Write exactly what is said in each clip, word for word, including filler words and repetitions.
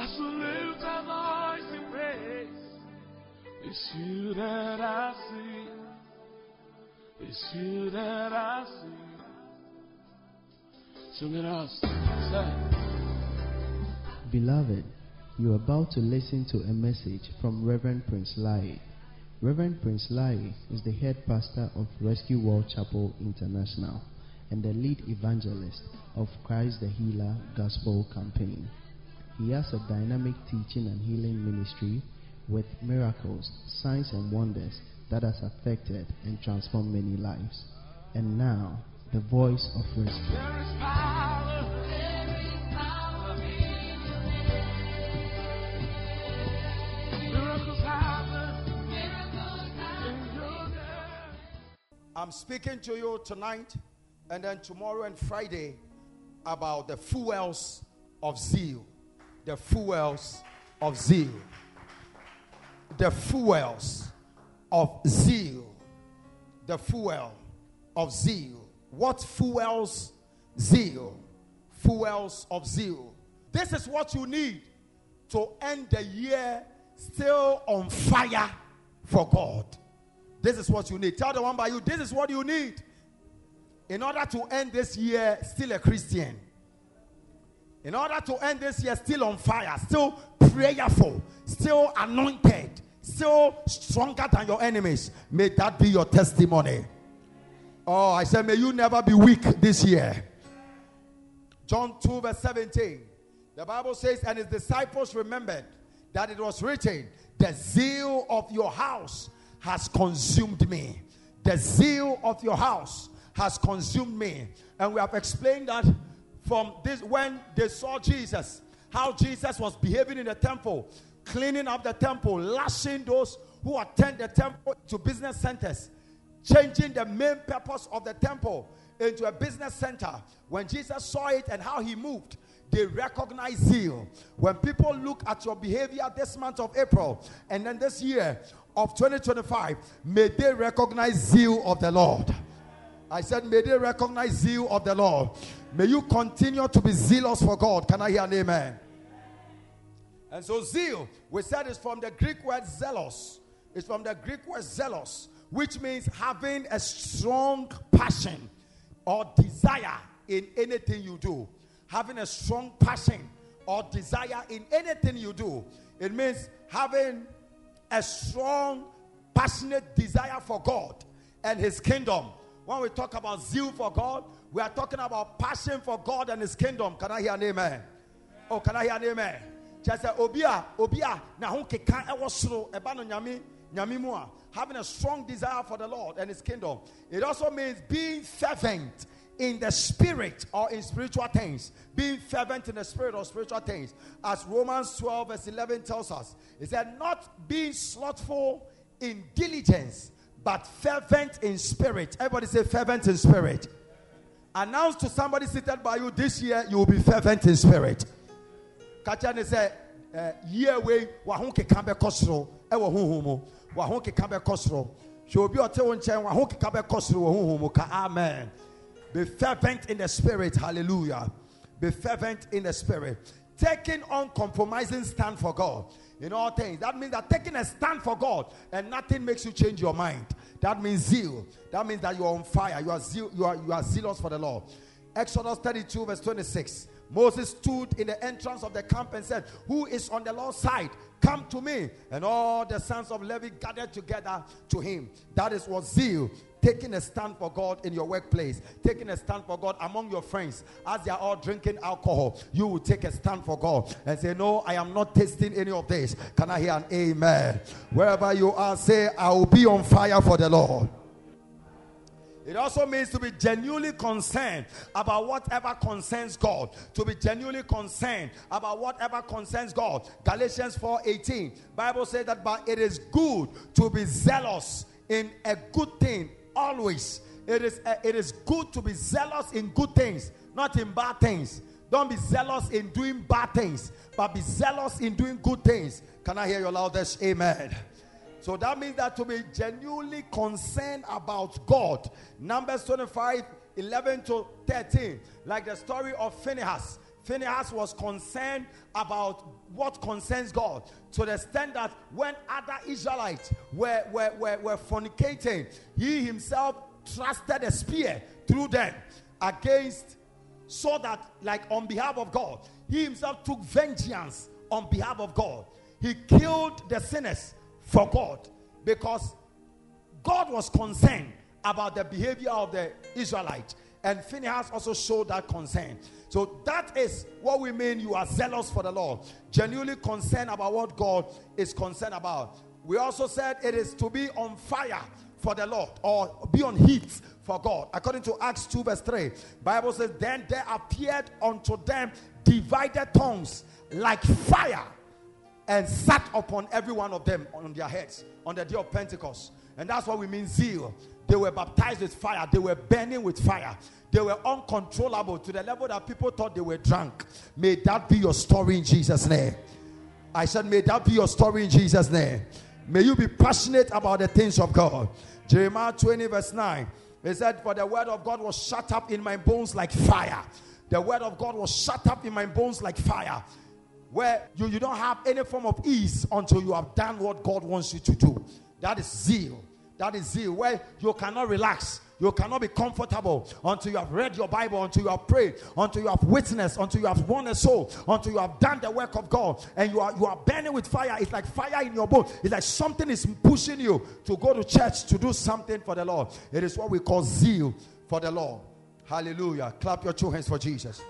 us lift our voice in praise. It's you that I see. It's you that I see. Sing it out. Beloved, you are about to listen to a message from Reverend Prince Lai. Reverend Prince Lai is the head pastor of Rescue World Chapel International and the lead evangelist of Christ the Healer Gospel Campaign. He has a dynamic teaching and healing ministry with miracles, signs and wonders that has affected and transformed many lives. And now, the voice of rescue. There is power. There is power in your name. Miracles happen. Miracles happen in your name. I'm speaking to you tonight and then tomorrow and Friday about the fuels of zeal. The fuels of zeal. The fuels of zeal. The fuel of zeal. What fuels zeal? Fuels of zeal. This is what you need to end the year still on fire for God. This is what you need. Tell the one by you, this is what you need in order to end this year still a Christian. In order to end this year still on fire, still prayerful, still anointed, still stronger than your enemies. May that be your testimony. Oh, I said, may you never be weak this year. John two verse seventeen. The Bible says, and his disciples remembered that it was written, the zeal of your house has consumed me. The zeal of your house has consumed me. And we have explained that from this, when they saw Jesus, how Jesus was behaving in the temple, cleaning up the temple, lashing those who attend the temple to business centers, changing the main purpose of the temple into a business center. When Jesus saw it and how he moved, they recognized zeal. When people look at your behavior this month of April and then this year of twenty twenty-five, may they recognize zeal of the Lord. I said, may they recognize zeal of the Lord. May you continue to be zealous for God. Can I hear an amen? And so zeal, we said, is from the Greek word zealous. It's from the Greek word zealous, which means having a strong passion or desire in anything you do. Having a strong passion or desire in anything you do. It means having a strong, passionate desire for God and his kingdom. When we talk about zeal for God, we are talking about passion for God and his kingdom. Can I hear an amen? Oh, can I hear an amen? Just say, Obia, Obia, na honke kan ewosro ebano nyami nyami mua. Having a strong desire for the Lord and his kingdom. It also means being fervent in the spirit or in spiritual things. Being fervent in the spirit or spiritual things. As Romans twelve verse eleven tells us. It said, not being slothful in diligence, but fervent in spirit. Everybody say fervent in spirit. Announce to somebody seated by you, this year you will be fervent in spirit. Kachane say, year way wahonke kambe kosro ewo huhumu wahonke kambe kosro shobi ote wonchen wahonke kambe kosro wo huhumu ka amen. Be fervent in the spirit. Hallelujah. Be fervent in the spirit. Taking uncompromising stand for God in all things. That means that taking a stand for God and nothing makes you change your mind. That means zeal. That means that you are on fire. You are zeal, you are you are zealous for the Lord. Exodus thirty-two verse twenty-six. Moses stood in the entrance of the camp and said, who is on the Lord's side? Come to me. And all the sons of Levi gathered together to him. That is what zeal. Taking a stand for God in your workplace. Taking a stand for God among your friends. As they are all drinking alcohol, you will take a stand for God and say, no, I am not tasting any of this. Can I hear an amen? Wherever you are, say, I will be on fire for the Lord. It also means to be genuinely concerned about whatever concerns God. To be genuinely concerned about whatever concerns God. Galatians four eighteen. Bible says that, but it is good to be zealous in a good thing always. It is, uh, it is good to be zealous in good things, not in bad things. Don't be zealous in doing bad things, but be zealous in doing good things. Can I hear your loudest amen? So that means that to be genuinely concerned about God. Numbers twenty-five, eleven to thirteen. Like the story of Phinehas. Phinehas was concerned about what concerns God, to the extent that when other Israelites were, were, were, were fornicating, he himself thrusted a spear through them against, so that, like, on behalf of God, he himself took vengeance on behalf of God. He killed the sinners for God, because God was concerned about the behavior of the Israelites, and Phinehas also showed that concern. So that is what we mean you are zealous for the Lord, genuinely concerned about what God is concerned about. We also said it is to be on fire for the Lord, or be on heat for God. According to Acts two verse three, Bible says, then there appeared unto them divided tongues like fire, and sat upon every one of them on their heads on the day of Pentecost. And that's what we mean zeal. They were baptized with fire. They were burning with fire. They were uncontrollable to the level that people thought they were drunk. May that be your story in Jesus' name. I said, may that be your story in Jesus' name. May you be passionate about the things of God. Jeremiah twenty verse nine. It said, for the word of God was shut up in my bones like fire. The word of God was shut up in my bones like fire. Where you, you don't have any form of ease until you have done what God wants you to do. That is zeal. That is zeal, where you cannot relax. You cannot be comfortable until you have read your Bible, until you have prayed, until you have witnessed, until you have won a soul, until you have done the work of God, and you are you are burning with fire. It's like fire in your bone. It's like something is pushing you to go to church to do something for the Lord. It is what we call zeal for the Lord. Hallelujah. Clap your two hands for Jesus.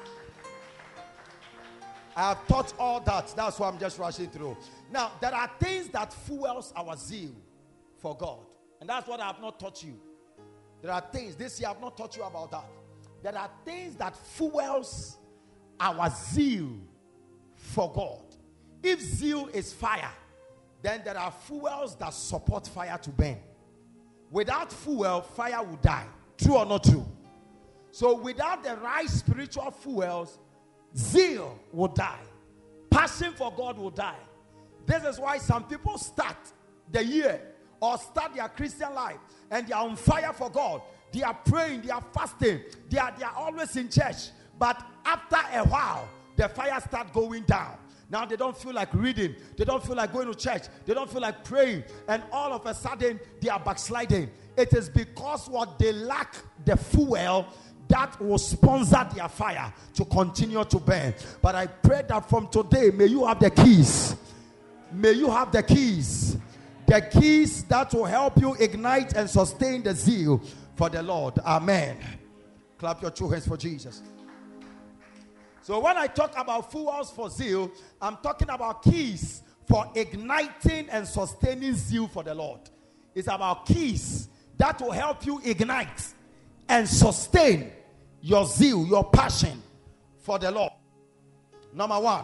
I have taught all that. That's why I'm just rushing through. Now, there are things that fuels our zeal for God. And that's what I have not taught you. There are things, this year I have not taught you about that. There are things that fuels our zeal for God. If zeal is fire, then there are fuels that support fire to burn. Without fuel, fire will die. True or not true? So without the right spiritual fuels, zeal will die. Passion for God will die. This is why some people start the year or start their Christian life and they are on fire for God. They are praying, they are fasting, they are, they are always in church. But after a while, the fire starts going down. Now they don't feel like reading. They don't feel like going to church. They don't feel like praying. And all of a sudden, they are backsliding. It is because what they lack the fuel that will sponsor their fire to continue to burn. But I pray that from today, may you have the keys. May you have the keys. The keys that will help you ignite and sustain the zeal for the Lord. Amen. Clap your two hands for Jesus. So when I talk about fuels for zeal, I'm talking about keys for igniting and sustaining zeal for the Lord. It's about keys that will help you ignite and sustain your zeal, your passion for the Lord. Number one,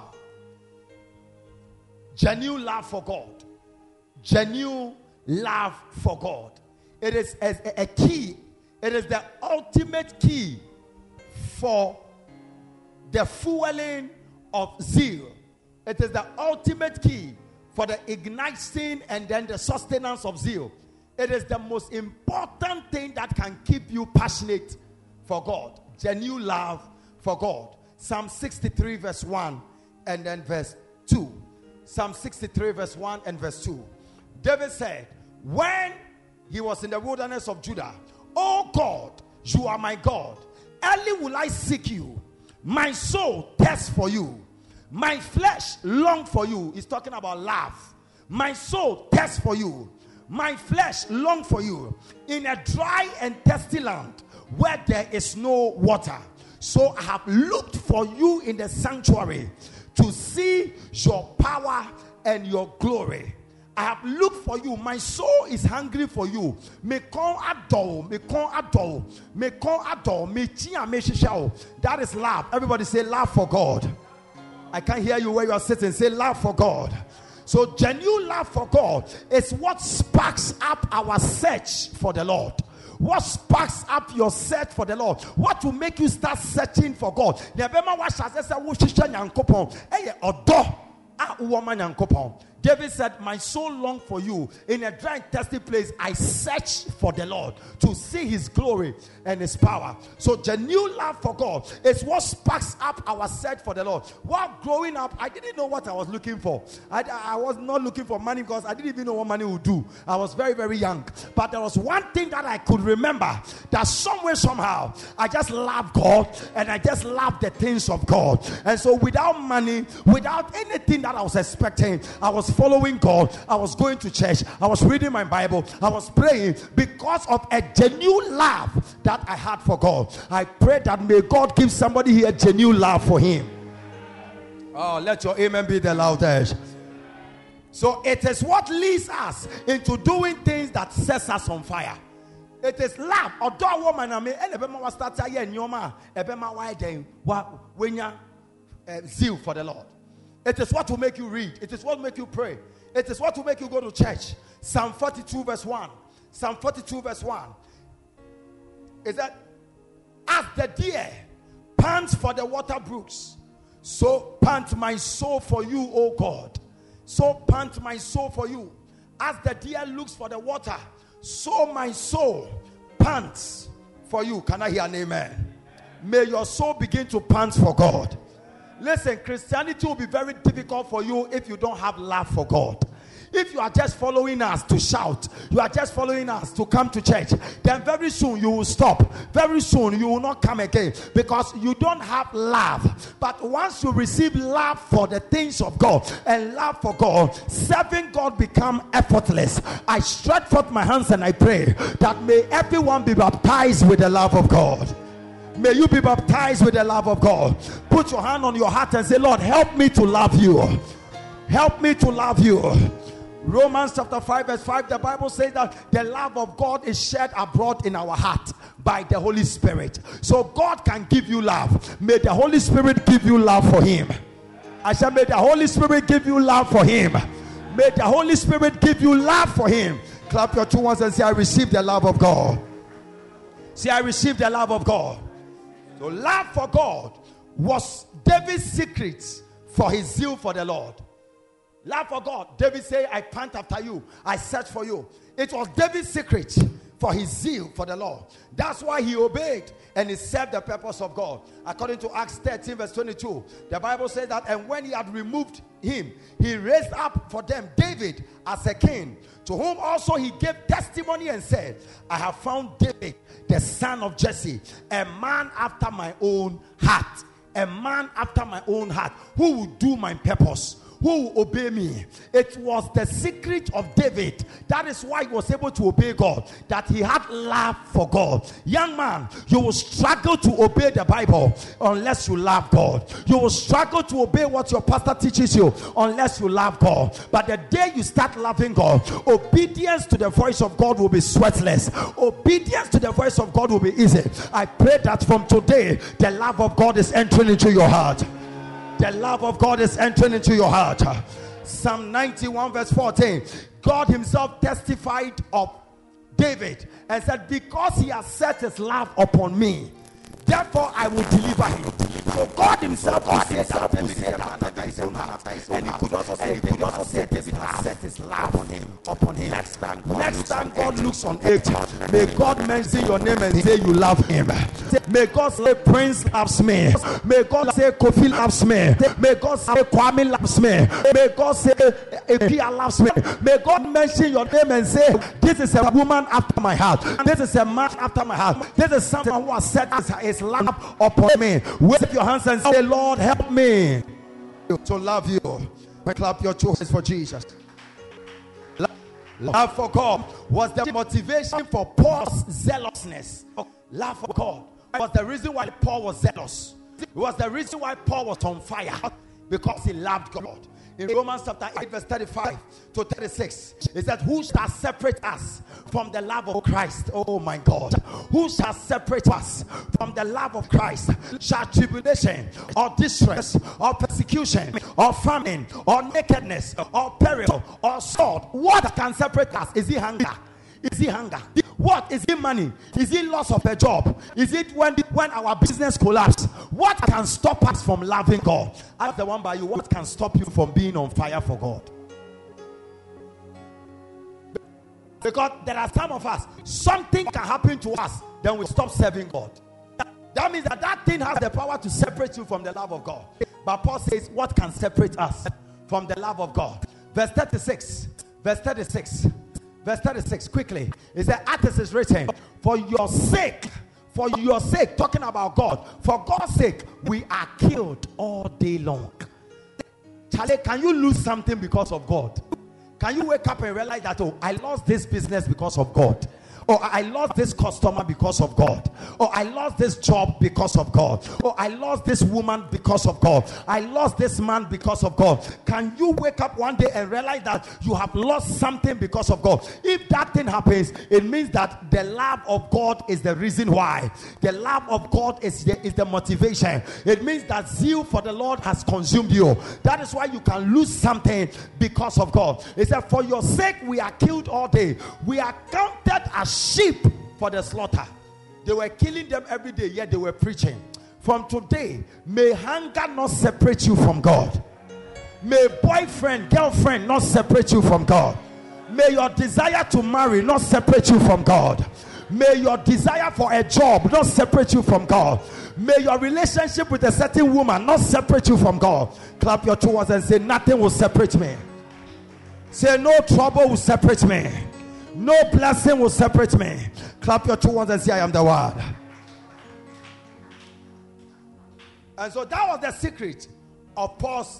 genuine love for God. Genuine love for God. It is a, a key. It is the ultimate key for the fueling of zeal. It is the ultimate key for the igniting and then the sustenance of zeal. It is the most important thing that can keep you passionate for God. Genuine love for God. Psalm sixty-three verse one and then verse two. Psalm sixty-three verse one and verse two. David said, when he was in the wilderness of Judah, "Oh God, you are my God. Early will I seek you. My soul thirsts for you. My flesh long for you." He's talking about love. My soul thirsts for you. My flesh long for you. In a dry and thirsty land where there is no water. So I have looked for you in the sanctuary to see your power and your glory. I have looked for you. My soul is hungry for you. Me kon adore, me kon adore, me kon adore, me chia me shishao. That is love. Everybody say love for God. I can't hear you where you are sitting. Say love for God. So genuine love for God is what sparks up our search for the Lord. What sparks up your search for the Lord? What will make you start searching for God? David said, my soul longed for you. In a dry and thirsty place, I search for the Lord to see his glory and his power. So genuine love for God is what sparks up our search for the Lord. While growing up, I didn't know what I was looking for. I, I was not looking for money because I didn't even know what money would do. I was very, very young. But there was one thing that I could remember, that somewhere, somehow, I just loved God and I just loved the things of God. And so without money, without anything that I was expecting, I was following God. I was going to church. I was reading my Bible. I was praying because of a genuine love that I had for God. I pray that may God give somebody here genuine love for him. Oh, let your amen be the loudest. So it is what leads us into doing things that sets us on fire. It is love. Although woman, I mean, everyone was starting here in Yoma, everyone why they when you zeal for the Lord. It is what will make you read. It is what will make you pray. It is what will make you go to church. Psalm forty-two verse one. Psalm forty-two verse one. Is that as the deer pants for the water brooks, so pant my soul for you, O God. So pant my soul for you. As the deer looks for the water, so my soul pants for you. Can I hear an amen? May your soul begin to pant for God. Listen, Christianity will be very difficult for you if you don't have love for God. If you are just following us to shout, you are just following us to come to church, then very soon you will stop. Very soon you will not come again because you don't have love. But once you receive love for the things of God and love for God, serving God become effortless. I stretch forth my hands and I pray that may everyone be baptized with the love of God. May you be baptized with the love of God. Put your hand on your heart and say, Lord, help me to love you. Help me to love you. Romans chapter five verse five, the Bible says that the love of God is shed abroad in our heart by the Holy Spirit. So God can give you love. May the Holy Spirit give you love for him. I said, may the Holy Spirit give you love for him. May the Holy Spirit give you love for him. Clap your two hands and say, I receive the love of God. Say, I receive the love of God. So love for God was David's secret for his zeal for the Lord. Love for God. David said, I pant after you. I search for you. It was David's secret for his zeal for the Lord. That's why he obeyed and he served the purpose of God. According to Acts thirteen verse twenty-two, the Bible says that, and when he had removed him, he raised up for them David as a king, to whom also he gave testimony and said, I have found David, the son of Jesse, a man after my own heart. A man after my own heart, who will do my purpose, who will obey me. It was the secret of David. That is why he was able to obey God, that he had love for God. Young man, you will struggle to obey the Bible unless you love God. You will struggle to obey what your pastor teaches you unless you love God. But the day you start loving God, obedience to the voice of God will be sweatless. Obedience to the voice of God will be easy. I pray that from today, the love of God is entering into your heart. The love of God is entering into your heart. Psalm ninety-one verse fourteen. God himself testified of David and said, because he has set his love upon me, therefore I will deliver him. So God himself God said that, and he could also say, he could also say David has set his love on him, upon him. Next time God, Next time God looks on it, may God mention your name and say you love him. May God say Prince loves me. May God say Kofi loves me. May God say Kwame loves me. May God say Ekia loves me. May God mention your name and say, this is a woman after my heart. This is a man after my heart. This is someone who has set his love upon me. Wave your hands and say, Lord, help me to love you. Clap your two hands for Jesus. Love for God was the motivation for Paul's zealousness. Love for God was the reason why Paul was zealous. It was the reason why Paul was on fire, because he loved God. In Romans chapter eight verse thirty-five to thirty-six, it said, who shall separate us from the love of Christ? Oh my God. Who shall separate us from the love of Christ? Shall tribulation or distress or persecution or famine or nakedness or peril or sword? What can separate us? Is it hunger? Is it hunger? What? Is it money? Is it loss of a job? Is it when, when our business collapses? What can stop us from loving God? Ask the one by you, what can stop you from being on fire for God? Because there are some of us, something can happen to us, then we stop serving God. That means that that thing has the power to separate you from the love of God. But Paul says, what can separate us from the love of God? Verse thirty-six. Verse thirty-six. Verse thirty-six. Quickly. It says, as it is written, for your sake, for your sake, talking about God, for God's sake, we are killed all day long. Charlie, can you lose something because of God? Can you wake up and realize that, oh, I lost this business because of God? Or I lost this customer because of God. Or I lost this job because of God. Or I lost this woman because of God. I lost this man because of God. Can you wake up one day and realize that you have lost something because of God? If that thing happens, it means that the love of God is the reason why. The love of God is the, is the motivation. It means that zeal for the Lord has consumed you. That is why you can lose something because of God. It said, for your sake we are killed all day. We are counted as sheep for the slaughter. They were killing them every day, yet they were preaching. From today, may hunger not separate you from God. May boyfriend, girlfriend not separate you from God. May your desire to marry not separate you from God. May your desire for a job not separate you from God. May your relationship with a certain woman not separate you from God. Clap your two hands and say, nothing will separate me. Say, no trouble will separate me. No blessing will separate me. Clap your two hands and say, I am the word. And so that was the secret of Paul's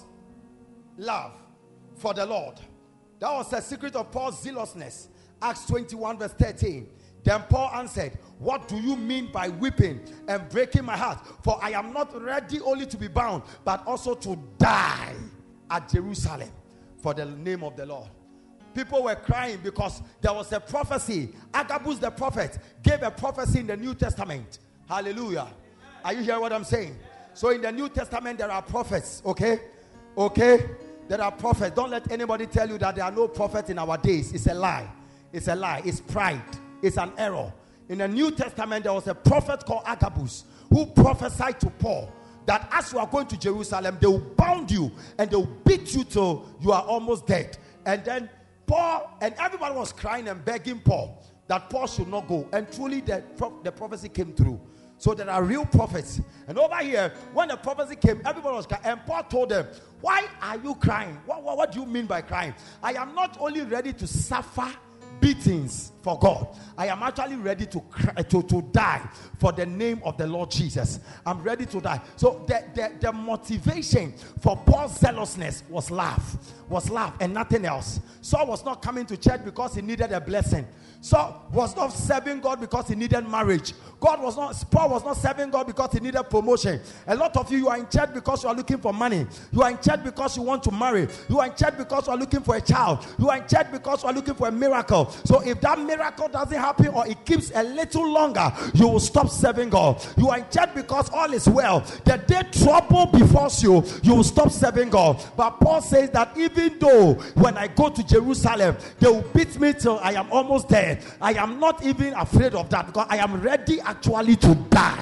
love for the Lord. That was the secret of Paul's zealousness. Acts twenty-one verse thirteen. Then Paul answered, what do you mean by weeping and breaking my heart? For I am not ready only to be bound, but also to die at Jerusalem for the name of the Lord. People were crying because there was a prophecy. Agabus the prophet gave a prophecy in the New Testament. Hallelujah. Are you hearing what I'm saying? So in the New Testament there are prophets. Okay? Okay? There are prophets. Don't let anybody tell you that there are no prophets in our days. It's a lie. It's a lie. It's pride. It's an error. In the New Testament there was a prophet called Agabus who prophesied to Paul that as you are going to Jerusalem, they will bound you and they will beat you till you are almost dead. And then Paul, and everybody was crying and begging Paul that Paul should not go. And truly the, the prophecy came through. So there are real prophets. And over here, when the prophecy came, everybody was crying. And Paul told them, why are you crying? What, what, what do you mean by crying? I am not only ready to suffer beatings for God, I am actually ready to, cry, to, to die for the name of the Lord Jesus. I'm ready to die. So the, the, the motivation for Paul's zealousness was love. Was love and nothing else. Saul was not coming to church because he needed a blessing. Saul was not serving God because he needed marriage. God was not, Paul was not serving God because he needed promotion. A lot of you, you are in church because you are looking for money. You are in church because you want to marry. You are in church because you are looking for a child. You are in church because you are looking for a miracle. So if that miracle doesn't happen or it keeps a little longer, you will stop serving God. You are in church because all is well. The day trouble befalls you, you will stop serving God. But Paul says that even though when I go to Jerusalem, they will beat me till I am almost dead, I am not even afraid of that because I am ready actually to die.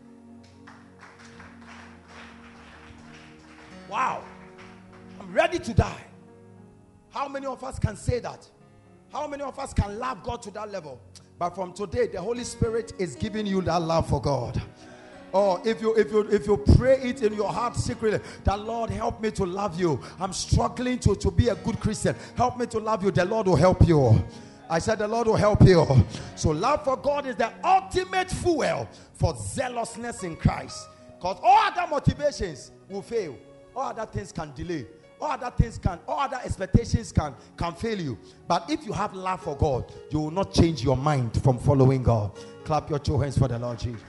Wow. I'm ready to die. How many of us can say that? How many of us can love God to that level? But from today, the Holy Spirit is giving you that love for God. Or if you if you if you pray it in your heart secretly, that Lord help me to love you. I'm struggling to, to be a good Christian. Help me to love you. The Lord will help you. I said the Lord will help you. So love for God is the ultimate fuel for zealousness in Christ. Because all other motivations will fail. All other things can delay. All other things can, all other expectations can, can fail you. But if you have love for God, you will not change your mind from following God. Clap your two hands for the Lord Jesus.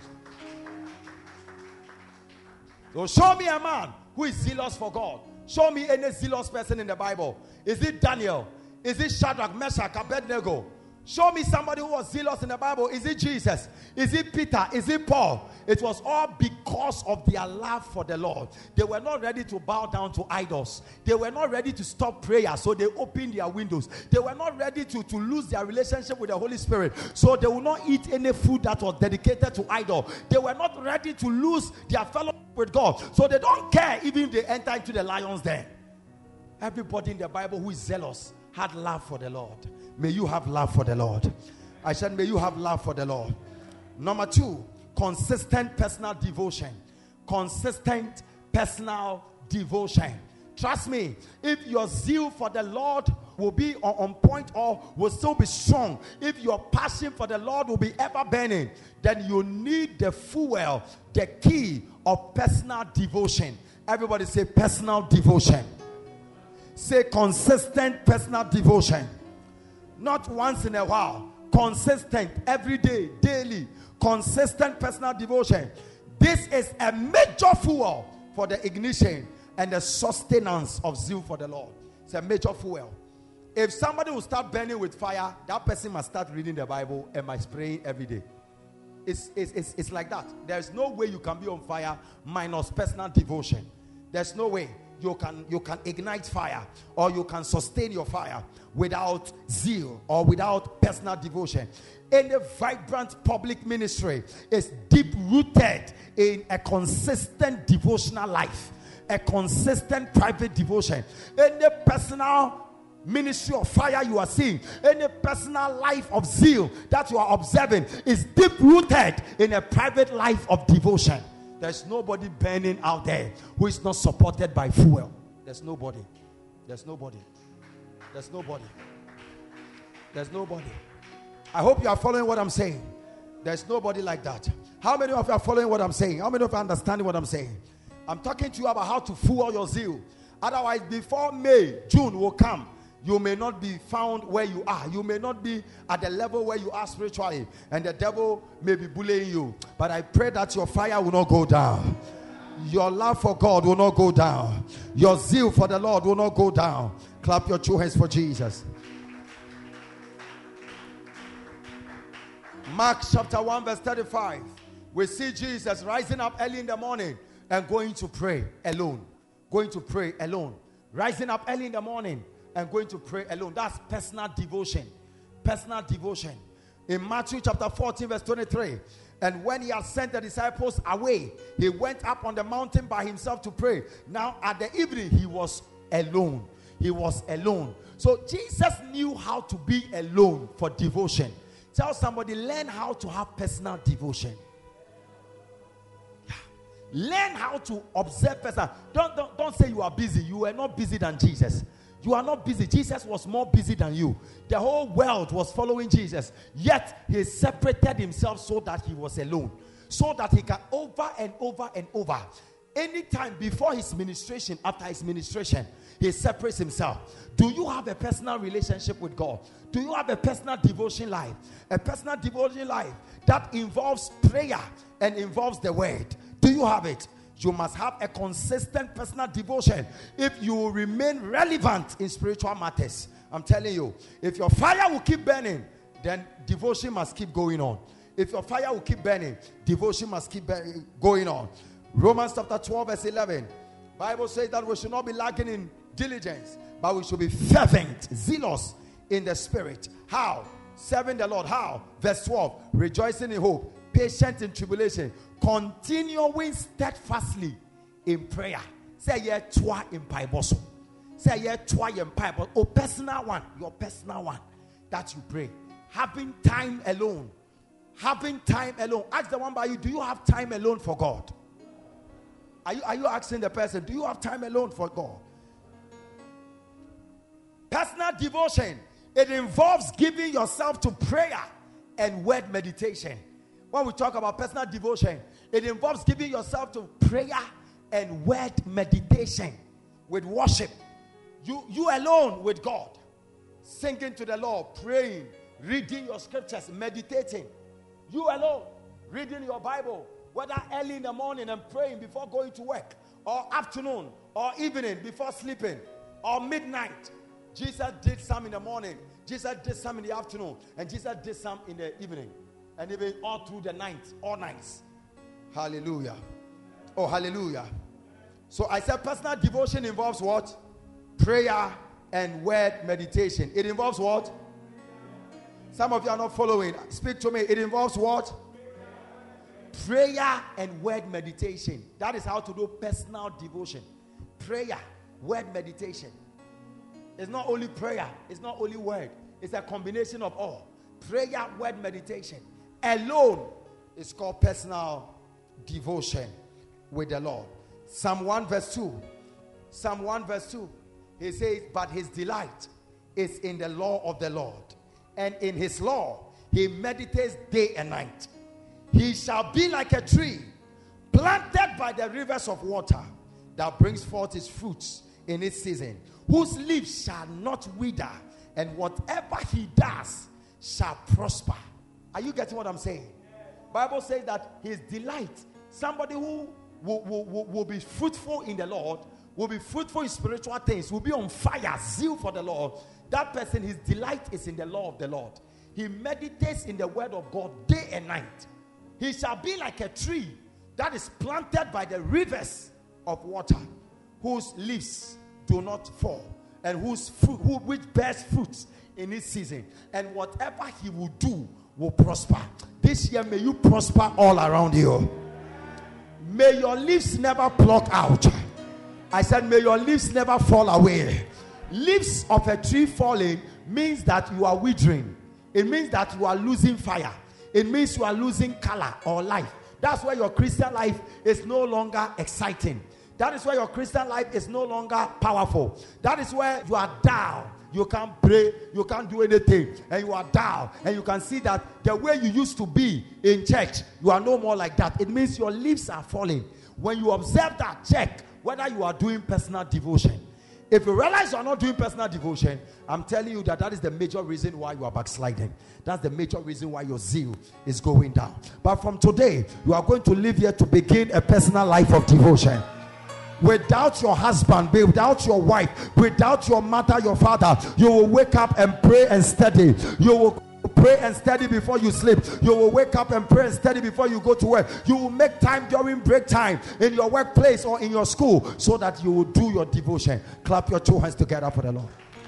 So show me a man who is zealous for God. Show me any zealous person in the Bible. Is it Daniel? Is it Shadrach, Meshach, Abednego? Show me somebody who was zealous in the Bible. Is it Jesus? Is it Peter? Is it Paul? It was all because of their love for the Lord. They were not ready to bow down to idols. They were not ready to stop prayer, so they opened their windows. They were not ready to, to lose their relationship with the Holy Spirit, so they will not eat any food that was dedicated to idol. They were not ready to lose their fellowship with God, so they don't care even if they enter into the lion's den. Everybody in the Bible who is zealous had love for the Lord. May you have love for the Lord. I said, may you have love for the Lord. Number two, consistent personal devotion. Consistent personal devotion. Trust me, if your zeal for the Lord will be on, on point or will still be strong, if your passion for the Lord will be ever burning, then you need the fuel, the key of personal devotion. Everybody say personal devotion. Say consistent personal devotion. Not once in a while. Consistent, every day, daily. Consistent personal devotion. This is a major fuel for the ignition and the sustenance of zeal for the Lord. It's a major fuel. If somebody will start burning with fire, that person must start reading the Bible and must pray every day. It's, it's, it's, it's like that. There's no way you can be on fire minus personal devotion. There's no way you can, you can ignite fire or you can sustain your fire without zeal or without personal devotion. Any vibrant public ministry is deep rooted in a consistent devotional life, a consistent private devotion. Any personal ministry of fire you are seeing, any personal life of zeal that you are observing is deep rooted in a private life of devotion. There's nobody burning out there who is not supported by fuel. There's nobody. There's nobody. There's nobody. There's nobody. I hope you are following what I'm saying. There's nobody like that. How many of you are following what I'm saying? How many of you are understanding what I'm saying? I'm talking to you about how to fuel your zeal. Otherwise, before May, June will come, you may not be found where you are. You may not be at the level where you are spiritually. And the devil may be bullying you. But I pray that your fire will not go down. Your love for God will not go down. Your zeal for the Lord will not go down. Clap your two hands for Jesus. Mark chapter one verse thirty-five. We see Jesus rising up early in the morning and going to pray alone. Going to pray alone. Rising up early in the morning and going to pray alone. That's personal devotion. Personal devotion. In Matthew chapter fourteen verse twenty-three. And when he had sent the disciples away, he went up on the mountain by himself to pray. Now at the evening he was alone. He was alone. So Jesus knew how to be alone for devotion. Tell somebody, learn how to have personal devotion. Yeah. Learn how to observe personal. Don't, don't, don't say you are busy. You are not busy than Jesus. You are not busy. Jesus was more busy than you. The whole world was following Jesus. Yet he separated himself so that he was alone. So that he can over and over and over. Anytime before his ministration, after his ministration, he separates himself. Do you have a personal relationship with God? Do you have a personal devotion life? A personal devotion life that involves prayer and involves the word. Do you have it? You must have a consistent personal devotion if you will remain relevant in spiritual matters. I'm telling you, if your fire will keep burning, then devotion must keep going on. If your fire will keep burning, devotion must keep burning, going on. Romans chapter twelve verse eleven. Bible says that we should not be lacking in diligence, but we should be fervent, zealous in the spirit. How? Serving the Lord. How? Verse twelve. Rejoicing in hope, patient in tribulation, continuing steadfastly in prayer. Say yeah, twa in Bible. Say yeah, twa in Bible. Oh, personal one, your personal one that you pray. Having time alone. Having time alone. Ask the one by you, do you have time alone for God? Are you, are you asking the person, do you have time alone for God? Personal devotion, it involves giving yourself to prayer and word meditation. When we talk about personal devotion, it involves giving yourself to prayer and word meditation with worship. You, you alone with God, singing to the Lord, praying, reading your scriptures, meditating. You alone, reading your Bible, whether early in the morning and praying before going to work, or afternoon, or evening before sleeping, or midnight. Jesus did some in the morning, Jesus did some in the afternoon, and Jesus did some in the evening, and even all through the night, all nights. Hallelujah. Oh, hallelujah. So I said personal devotion involves what? Prayer and word meditation. It involves what? Some of you are not following. Speak to me. It involves what? Prayer and word meditation. That is how to do personal devotion. Prayer, word meditation. It's not only prayer. It's not only word. It's a combination of all. Prayer, word, meditation alone is called personal devotion with the Lord. Psalm one verse two. Psalm one verse two. He says, but his delight is in the law of the Lord, and in his law he meditates day and night. He shall be like a tree planted by the rivers of water, that brings forth its fruits in its season, whose leaves shall not wither, and whatever he does shall prosper. Are you getting what I'm saying? Bible says that his delight, somebody who will, will, will, will be fruitful in the Lord, will be fruitful in spiritual things, will be on fire, zeal for the Lord. That person, his delight is in the law of the Lord. He meditates in the word of God day and night. He shall be like a tree that is planted by the rivers of water, whose leaves do not fall, and whose fruit, who, which bears fruits in its season, and whatever he will do will prosper. This year, may you prosper all around you. May your leaves never pluck out. I said, may your leaves never fall away. Leaves of a tree falling means that you are withering. It means that you are losing fire. It means you are losing color or life. That's why your Christian life is no longer exciting. That is why your Christian life is no longer powerful. That is where you are down. You can't pray, you can't do anything, and you are down. And you can see that the way you used to be in church, you are no more like that. It means your leaves are falling. When you observe that, check whether you are doing personal devotion. If you realize you are not doing personal devotion, I'm telling you that that is the major reason why you are backsliding. That's the major reason why your zeal is going down. But from today, you are going to live here to begin a personal life of devotion. Without your husband, without your wife, without your mother, your father, you will wake up and pray and study. You will pray and study before you sleep. You will wake up and pray and study before you go to work. You will make time during break time in your workplace or in your school, so that you will do your devotion. Clap your two hands together for the Lord.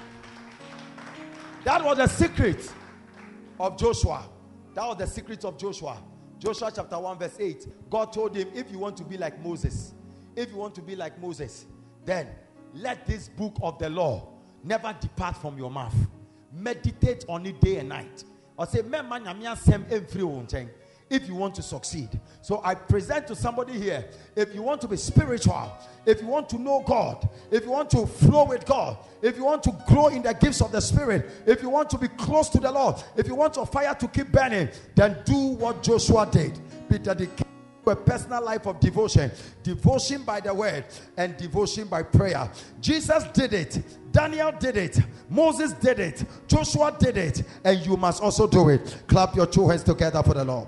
That was the secret of Joshua. That was the secret of Joshua. Joshua chapter one verse eight. God told him, if you want to be like Moses, if you want to be like Moses, then let this book of the law never depart from your mouth. Meditate on it day and night. Or say, if you want to succeed. So I present to somebody here, if you want to be spiritual, if you want to know God, if you want to flow with God, if you want to grow in the gifts of the Spirit, if you want to be close to the Lord, if you want your fire to keep burning, then do what Joshua did. Peter the king, a personal life of devotion, devotion by the word and devotion by prayer. Jesus did it, Daniel did it, Moses did it, Joshua did it, and you must also do it. Clap your two hands together for the Lord.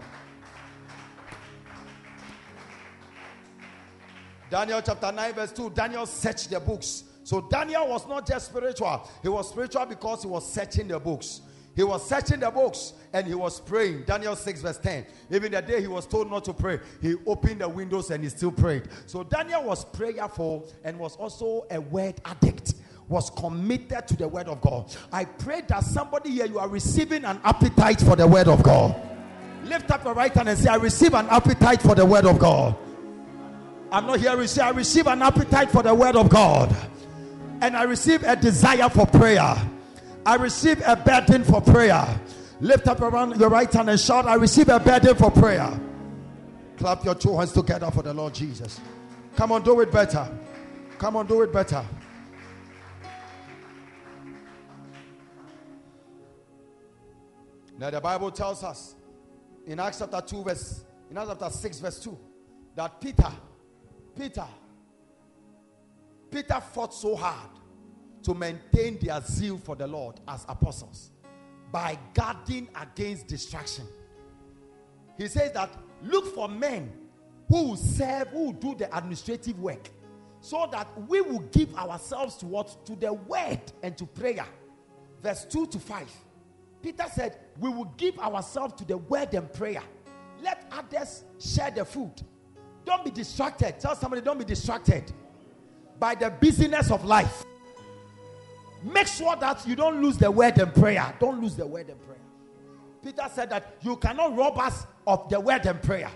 Daniel chapter nine verse two. Daniel searched the books. So Daniel was not just spiritual, he was spiritual because he was searching the books. He was searching the books and he was praying. Daniel six verse ten. Even the day he was told not to pray, he opened the windows and he still prayed. So Daniel was prayerful and was also a word addict. Was committed to the word of God. I pray that somebody here, you are receiving an appetite for the word of God. Lift up your right hand and say, I receive an appetite for the word of God. I'm not hearing you say, I receive an appetite for the word of God. And I receive a desire for prayer. I receive a burden for prayer. Lift up around your right hand and shout, I receive a burden for prayer. Clap your two hands together for the Lord Jesus. Come on, do it better. Come on, do it better. Now the Bible tells us in Acts chapter two verse, in Acts chapter six verse two, that Peter, Peter, Peter fought so hard to maintain their zeal for the Lord as apostles by guarding against distraction. He says that look for men who will serve, who will do the administrative work, so that we will give ourselves to what? To the word and to prayer. Verse two to five. Peter said, we will give ourselves to the word and prayer. Let others share the food. Don't be distracted. Tell somebody, don't be distracted by the busyness of life. Make sure that you don't lose the word and prayer. Don't lose the word and prayer. Peter said that you cannot rob us of the word and prayer.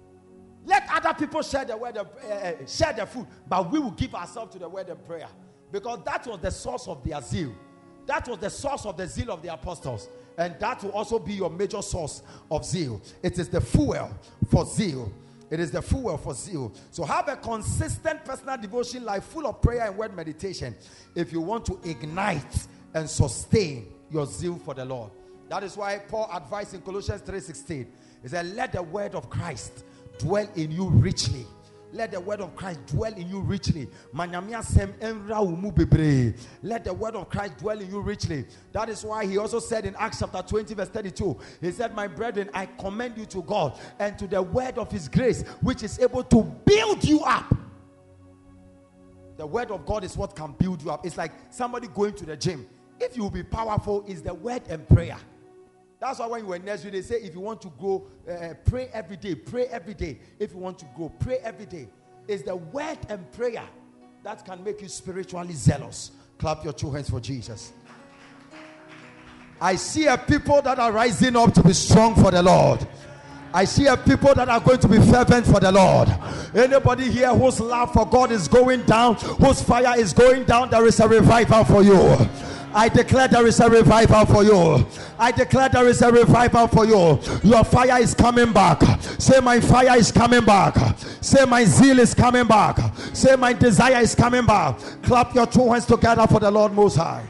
Let other people share the word and, uh, share the food, but we will give ourselves to the word and prayer. Because that was the source of their zeal. That was the source of the zeal of the apostles. And that will also be your major source of zeal. It is the fuel for zeal. It is the fuel for zeal. So have a consistent personal devotion life full of prayer and word meditation if you want to ignite and sustain your zeal for the Lord. That is why Paul advised in Colossians three sixteen. He said, let the word of Christ dwell in you richly. Let the word of Christ dwell in you richly. Let the word of Christ dwell in you richly. That is why he also said in Acts chapter twenty verse thirty-two, he said, my brethren, I commend you to God and to the word of his grace, which is able to build you up. The word of God is what can build you up. It's like somebody going to the gym. If you will be powerful, it's the word and prayer. That's why when you were in nursery, they say if you want to grow, uh, pray every day. Pray every day. If you want to grow, pray every day. It's the word and prayer that can make you spiritually zealous. Clap your two hands for Jesus. I see a people that are rising up to be strong for the Lord. I see a people that are going to be fervent for the Lord. Anybody here whose love for God is going down, whose fire is going down, there is a revival for you. I declare there is a revival for you. I declare there is a revival for you. Your fire is coming back. Say, my fire is coming back. Say, my zeal is coming back. Say, my desire is coming back. Clap your two hands together for the Lord Most High.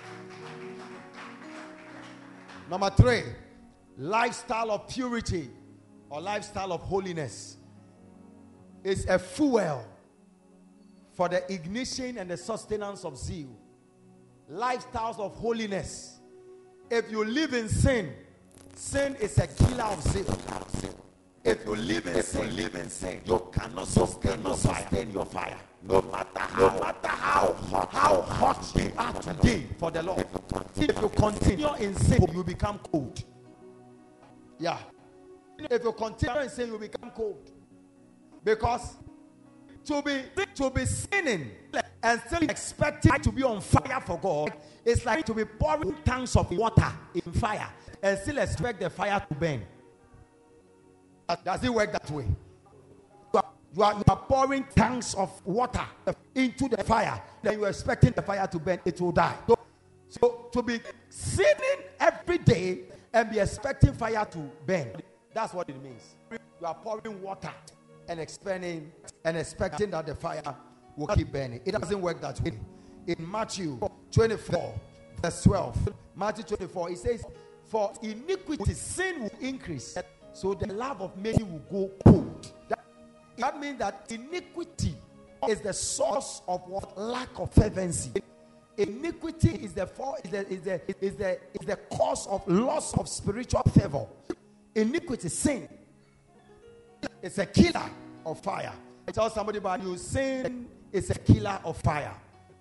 Number three, lifestyle of purity or lifestyle of holiness is a fuel for the ignition and the sustenance of zeal. Lifestyles of holiness. If you live in sin, sin is a killer of zeal. If you live in, if sin, you live in sin, you cannot sustain, your, sustain your fire. No matter how, no matter how hot, how hot you are today for the Lord. If you continue in sin, you become cold. Yeah. If you continue in sin, you become cold. Because to be to be sinning and still expecting to be on fire for God, it's like to be pouring tanks of water in fire and still expect the fire to burn. Does it work that way? You are, you are, you are pouring tanks of water into the fire, then you are expecting the fire to burn, it will die. So, so to be sinning every day and be expecting fire to burn, that's what it means. You are pouring water and expecting and expecting that the fire will keep burning. It doesn't work that way. In Matthew twenty-four, verse twelve, Matthew twenty-four, it says, for iniquity, sin will increase, so the love of many will go cold. That, that means that iniquity is the source of what? Lack of fervency. Iniquity is the, for, is the, is the, is the, is the cause of loss of spiritual fervor. Iniquity, sin, it's a killer of fire. I tell somebody about you, sin is a killer of fire.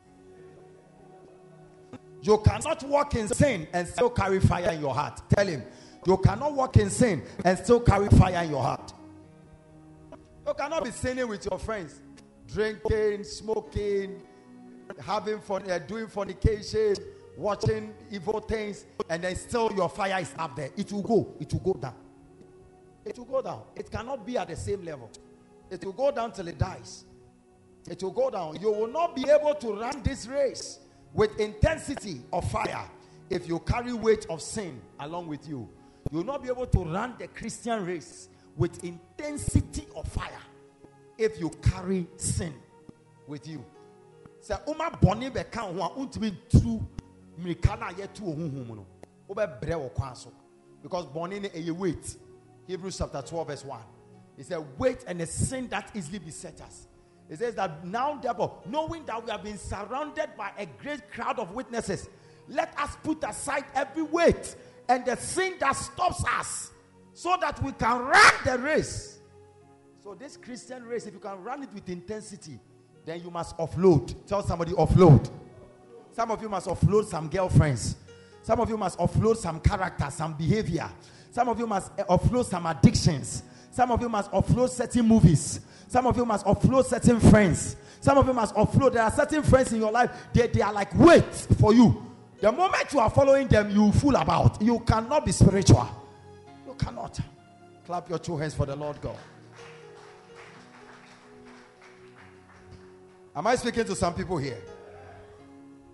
You cannot walk in sin and still carry fire in your heart. Tell him, you cannot walk in sin and still carry fire in your heart. You cannot be sinning with your friends, drinking, smoking, having fun, uh, doing fornication, watching evil things, and then still your fire is up there. It will go. It will go down. It will go down. It cannot be at the same level. It will go down till it dies. It will go down. You will not be able to run this race with intensity of fire if you carry weight of sin along with you. You will not be able to run the Christian race with intensity of fire if you carry sin with you. So, uma boni be kan ho untimi tru mirikana yetu ohunhum no. Obe bre wo kwaso. Because boni ne eye weight. Hebrews chapter twelve verse one. It says, weight and a sin that easily beset us. It says that now, therefore, knowing that we have been surrounded by a great crowd of witnesses, let us put aside every weight and the sin that stops us, so that we can run the race. So this Christian race, if you can run it with intensity, then you must offload. Tell somebody, offload. Some of you must offload some girlfriends. Some of you must offload some character, some behavior. Some of you must offload some addictions. Some of you must offload certain movies. Some of you must offload certain friends. Some of you must offload. There are certain friends in your life, they, they are like weights for you. The moment you are following them, you fool about. You cannot be spiritual. You cannot. Clap your two hands for the Lord God. Am I speaking to some people here?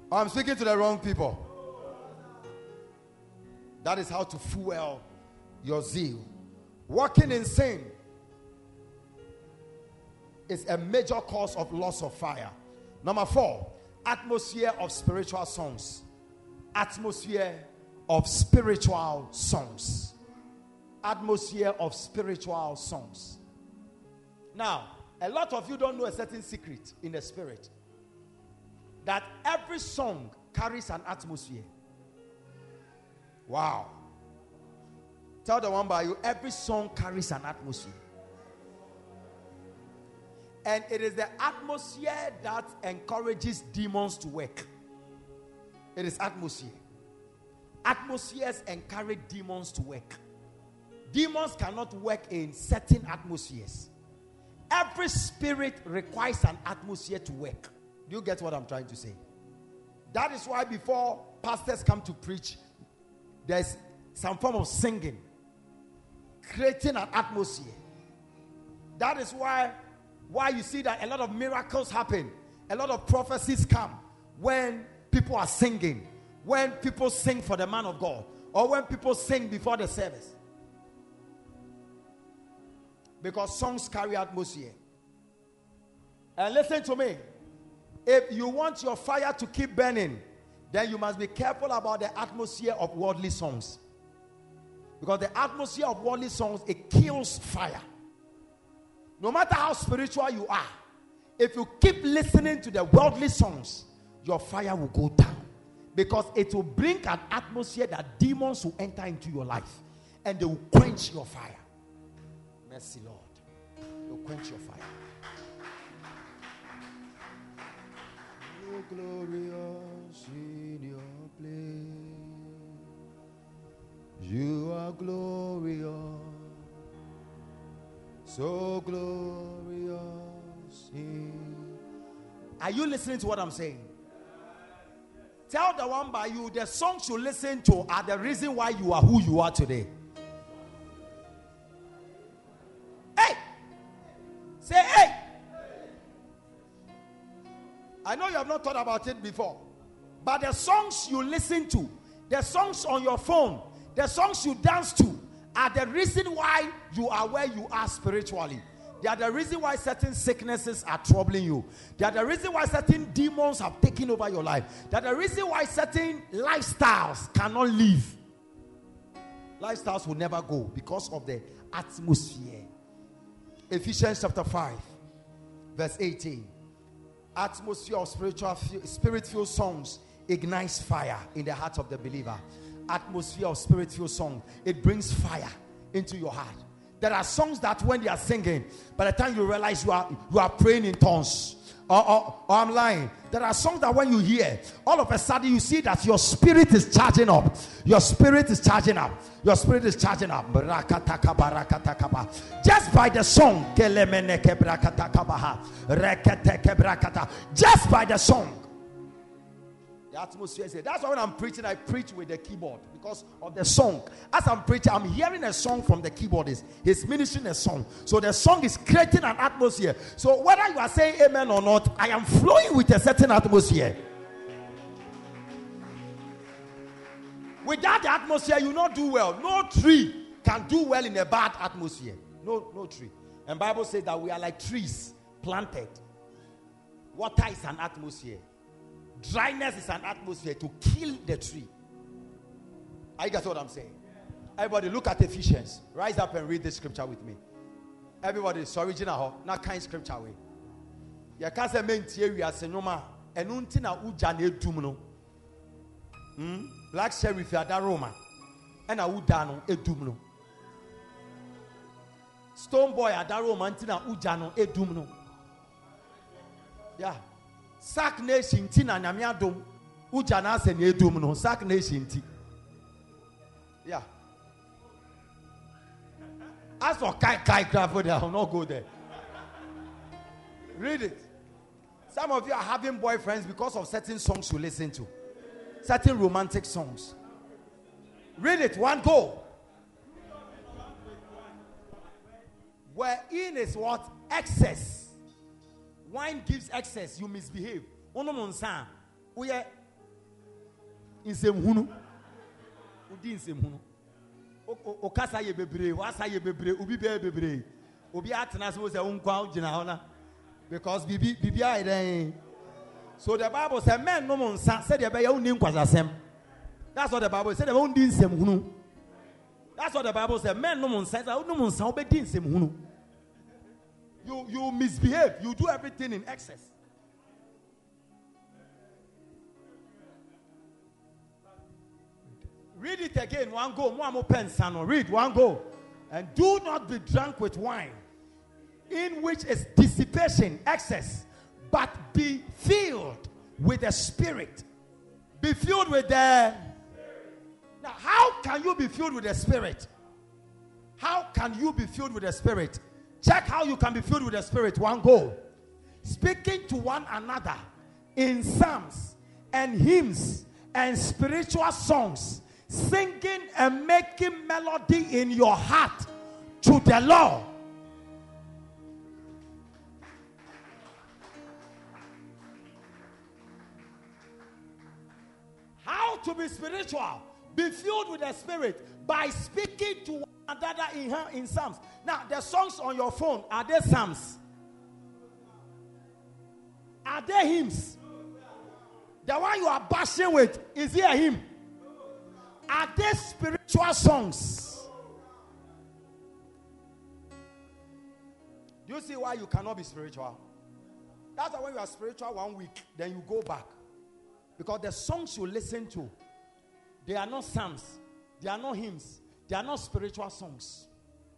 I'm speaking to the wrong people. That is how to fuel your zeal. Walking in sin is a major cause of loss of fire. Number four, atmosphere of spiritual songs. Atmosphere of spiritual songs. Atmosphere of spiritual songs. Now, a lot of you don't know a certain secret in the spirit. That every song carries an atmosphere. Wow. Tell the one by you, every song carries an atmosphere. And it is the atmosphere that encourages demons to work. It is atmosphere. Atmospheres encourage demons to work. Demons cannot work in certain atmospheres. Every spirit requires an atmosphere to work. Do you get what I'm trying to say? That is why before pastors come to preach, there's some form of singing, creating an atmosphere. That is why, why you see that a lot of miracles happen, a lot of prophecies come when people are singing, when people sing for the man of God, or when people sing before the service. Because songs carry atmosphere. And listen to me. If you want your fire to keep burning, then you must be careful about the atmosphere of worldly songs. Because the atmosphere of worldly songs, it kills fire. No matter how spiritual you are, if you keep listening to the worldly songs, your fire will go down. Because it will bring an atmosphere that demons will enter into your life. And they will quench your fire. Mercy, Lord. They will quench your fire. Glorious in your place. You are glorious, so glorious in. Are you listening to what I'm saying? Tell the one by you, the songs you listen to are the reason why you are who you are today. Hey! Say hey! I know you have not thought about it before, but the songs you listen to, the songs on your phone, the songs you dance to are the reason why you are where you are spiritually. They are the reason why certain sicknesses are troubling you. They are the reason why certain demons have taken over your life. They are the reason why certain lifestyles cannot live. Lifestyles will never go because of the atmosphere. Ephesians chapter five, verse eighteen. Atmosphere of spiritual, spirit-filled songs ignites fire in the heart of the believer. Atmosphere of spirit-filled song, it brings fire into your heart. There are songs that when they are singing, by the time you realize you are you are praying in tongues, or, or, or I'm lying. There are songs that when you hear, all of a sudden you see that your spirit is charging up. Your spirit is charging up. Your spirit is charging up. Just by the song, just by the song. The atmosphere is here. That's why when I'm preaching, I preach with the keyboard because of the song. As I'm preaching, I'm hearing a song from the keyboardist. He's ministering a song. So the song is creating an atmosphere. So whether you are saying amen or not, I am flowing with a certain atmosphere. Without the atmosphere, you will not do well. No tree can do well in a bad atmosphere. No, no tree. And Bible says that we are like trees planted. Water is an atmosphere. Dryness is an atmosphere to kill the tree. I get what I'm saying. Everybody look at Ephesians. Rise up and read this scripture with me. Everybody, it's original. Not kind scripture way. You can't say mentie we are senoma. Enunti na uja ne dumno. Hmm? Black sheriff ada Roma. And a udano edumno. Stone boy ada Roma ntina ujano edumno. Yeah. Sack nation tina nyamiadom ujana se ne edum no sack nation ti. Yeah. As for kai kai craft, I will not go there. Read it. Some of you are having boyfriends because of certain songs you listen to. Certain romantic songs. Read it. One go. Wherein is what? Excess. Wine gives excess. You misbehave. Ono monsa. Uye insem hunu. Udi insem hunu. O kasa ye bebre, wasa ye bebre, ubi be bebre. Obi atena so say unkwa ugina hona. Because bibi bibi ai den. So the Bible said men no mon said the be ya uni nkwasasem. That's what the Bible said. They won't din nsem hunu. That's what the Bible said. Men no mon said no mon sa obedi nsem hunu. You you misbehave. You do everything in excess. Read it again. One go. One more pen, son. Read one go. And do not be drunk with wine, in which is dissipation, excess, but be filled with the Spirit. Be filled with the. Now, how can you be filled with the Spirit? How can you be filled with the Spirit? Check how you can be filled with the Spirit. One go. Speaking to one another in psalms and hymns and spiritual songs, singing and making melody in your heart to the Lord. How to be spiritual? Be filled with the Spirit by speaking to one another in, in psalms. Now, the songs on your phone, are they psalms? Are they hymns? The one you are bashing with, is he a hymn? Are they spiritual songs? Do you see why you cannot be spiritual? That's why when you are spiritual one week, then you go back. Because the songs you listen to, they are not psalms, they are not hymns, they are not spiritual songs.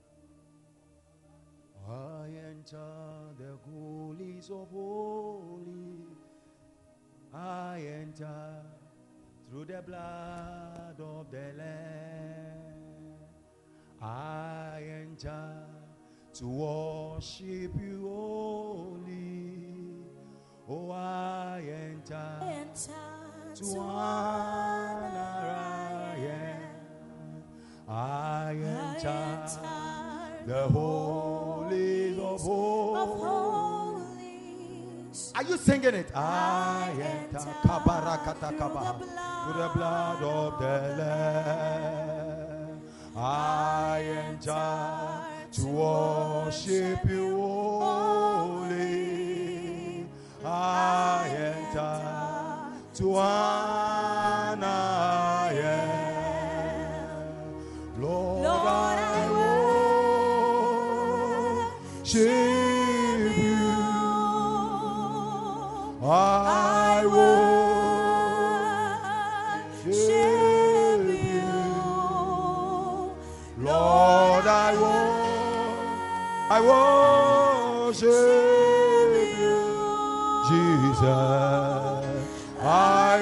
I enter the holies of holy. I enter through the blood of the Lamb. I enter to worship you only. Oh, I enter, enter to, to honor I am. I enter, I enter the holies of holies. Are you singing it? I, I enter kabarakata to the blood of the Lamb. I enter to worship you only. I enter to honor I am. Lord, Lord I, I worship you. I worship you. Lord, I worship I worship you, Jesus. I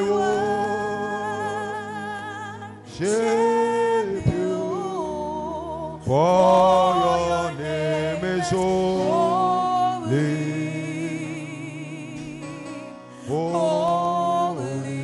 worship you, for your name is holy, holy,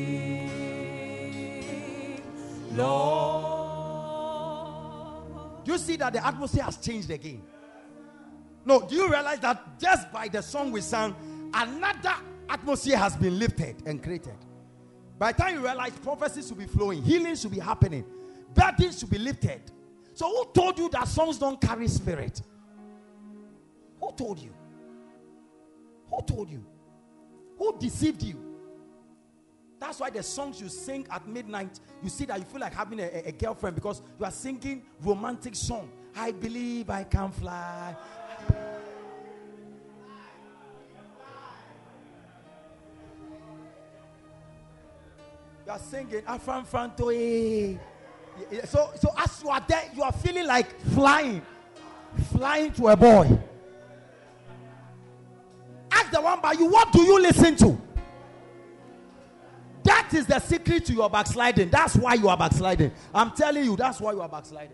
Lord. Do you see that the atmosphere has changed again? No, do you realize that just by the song we sang, another atmosphere has been lifted and created? By the time you realize prophecies should be flowing, healing should be happening, burdens should be lifted. So who told you that songs don't carry spirit? Who told you? Who told you? Who deceived you? That's why the songs you sing at midnight, you see that you feel like having a, a girlfriend because you are singing romantic song. I believe I can fly. You are singing Afran Frantoe. So, so as you are there, you are feeling like flying, flying to a boy. Ask the one by you, what do you listen to? That is the secret to your backsliding. That's why you are backsliding. I'm telling you, that's why you are backsliding.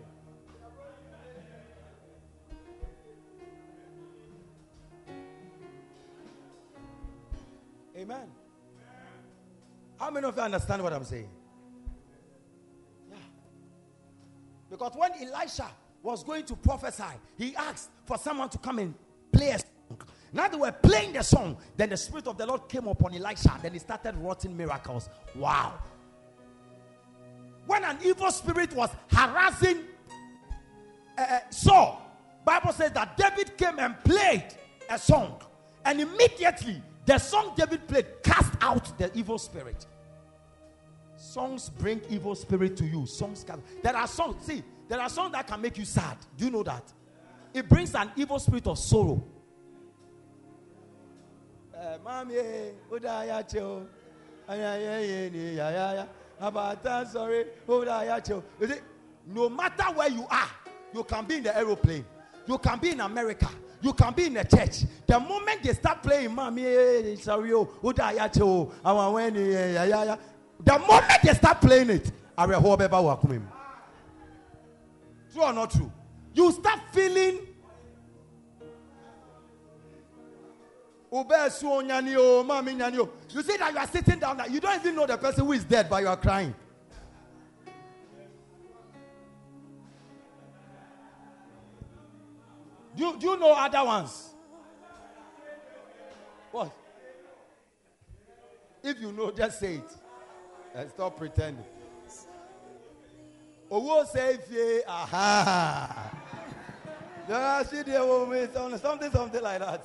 Amen. How many of you understand what I'm saying? Yeah. Because when Elisha was going to prophesy, he asked for someone to come and play a song. Now they were playing the song. Then the Spirit of the Lord came upon Elisha. Then he started working miracles. Wow. an evil spirit was harassing uh, Saul, Bible says that David came and played a song, and immediately the song David played cast out the evil spirit. Songs bring evil spirit to you. Songs can, there are songs, see, there are songs that can make you sad. Do you know that? It brings an evil spirit of sorrow. Mommy, sorry. No matter where you are, you can be in the aeroplane, you can be in America, you can be in a church. The moment they start playing, Mommy, sorry, the moment they start playing it, I will hope ever welcome him. True or not true? You start feeling you see that you are sitting down, you don't even know the person who is dead, but you are crying. Do you, do you know other ones? What? If you know, just say it. And stop pretending. Oh, say if aha. Something, something like that.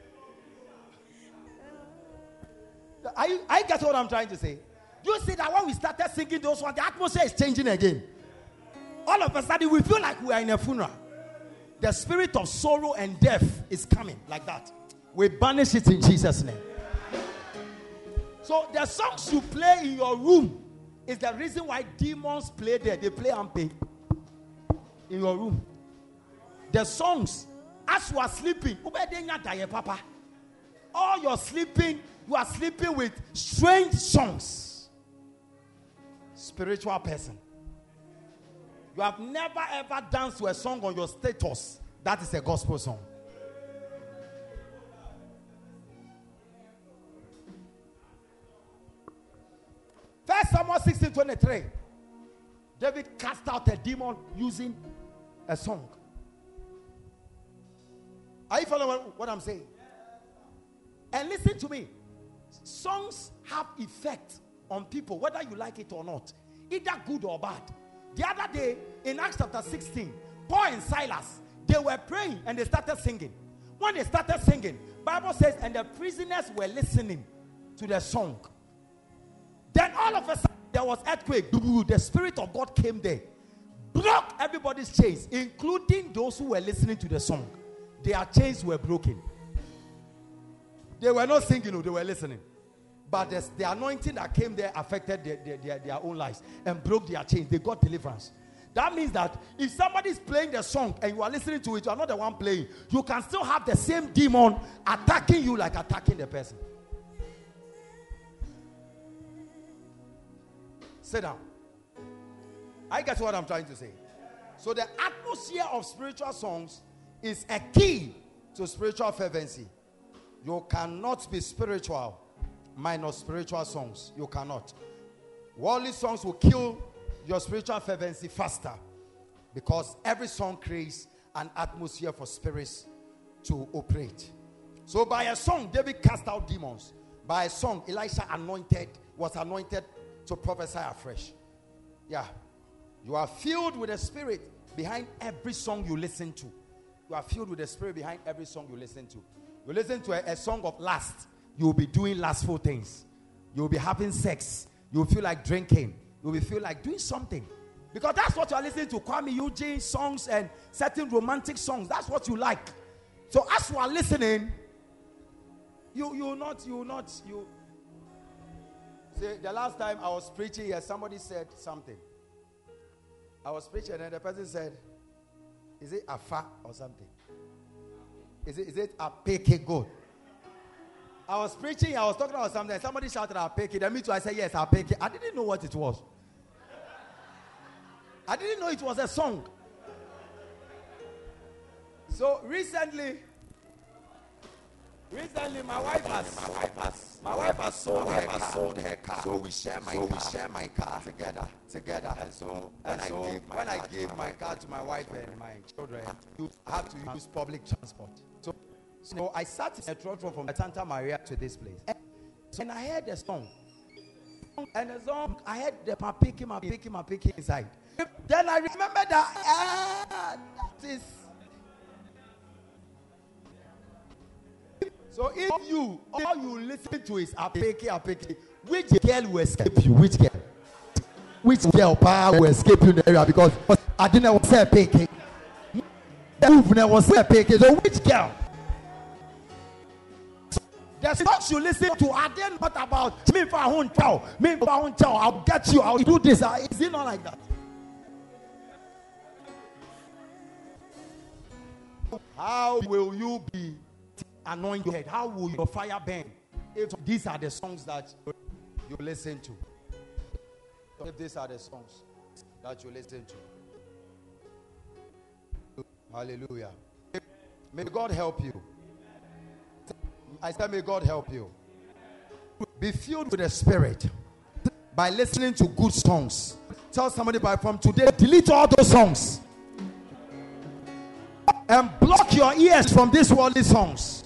I, I get what I'm trying to say. Do you see that when we started singing those ones, the atmosphere is changing again? All of a sudden, we feel like we are in a funeral. The spirit of sorrow and death is coming like that. We banish it in Jesus' name. So the songs you play in your room is the reason why demons play there. They play and pay in your room. The songs, as you are sleeping, all you're sleeping, you are sleeping with strange songs. Spiritual person. You have never ever danced to a song on your status. That is a gospel song. First Samuel sixteen twenty-three. David cast out a demon using a song. Are you following what I'm saying? And listen to me. Songs have effect on people, whether you like it or not, either good or bad. The other day in Acts chapter sixteen, Paul and Silas, they were praying and they started singing. When they started singing, Bible says, and the prisoners were listening to the song. Then all of a sudden there was earthquake. The Spirit of God came there, broke everybody's chains, including those who were listening to the song. Their chains were broken. They were not singing, they were listening. But the, the anointing that came there affected their, their, their, their own lives and broke their chains. They got deliverance. That means that if somebody is playing the song and you are listening to it, you are not the one playing. You can still have the same demon attacking you like attacking the person. Sit down. I get what I'm trying to say. So the atmosphere of spiritual songs is a key to spiritual fervency. You cannot be spiritual minus spiritual songs. You cannot. Worldly songs will kill your spiritual fervency faster, because every song creates an atmosphere for spirits to operate. So by a song, David cast out demons. By a song, Elisha anointed, was anointed to prophesy afresh. Yeah. You are filled with the Spirit behind every song you listen to. You are filled with the Spirit behind every song you listen to. You listen to a, a song of lust, you will be doing lustful things. You will be having sex. You will feel like drinking. You will feel like doing something. Because that's what you are listening to. Kwame Eugene songs and certain romantic songs. That's what you like. So as you are listening, you you not, you not, you. See, the last time I was preaching here, somebody said something. I was preaching and the person said, is it afa or something? Is it, is it a peke good? I was preaching, I was talking about something, somebody shouted a peke. Then me too, I said, yes, a peke. I didn't know what it was. I didn't know it was a song. So recently, recently my wife has, my wife has, my wife has sold her car. Sold her car. So we share my, so car. we share my car together, together. And so, and so I gave when I gave my car to my wife and my children, you have to use public transport. So, so I sat in a truck from Santa Maria to this place, and I heard a song. and the song, I had the papiki, my piki, my piki inside. Then I remember that, ah, that is. So if you, all you listen to is apiki, apiki, which girl will escape you? Which girl? Which girl power will escape you in the area? Because I didn't want to say apiki. Move never say apiki. So which girl? The songs you listen to are then not about me for a chow, me for a chow. I'll get you. I'll do this. Is it not like that? How will you be anointed? How will your fire burn if these are the songs that you listen to? If these are the songs that you listen to. Hallelujah. May God help you. I said, may God help you. Be filled with the Spirit by listening to good songs. Tell somebody, by from today, delete all those songs and block your ears from these worldly songs.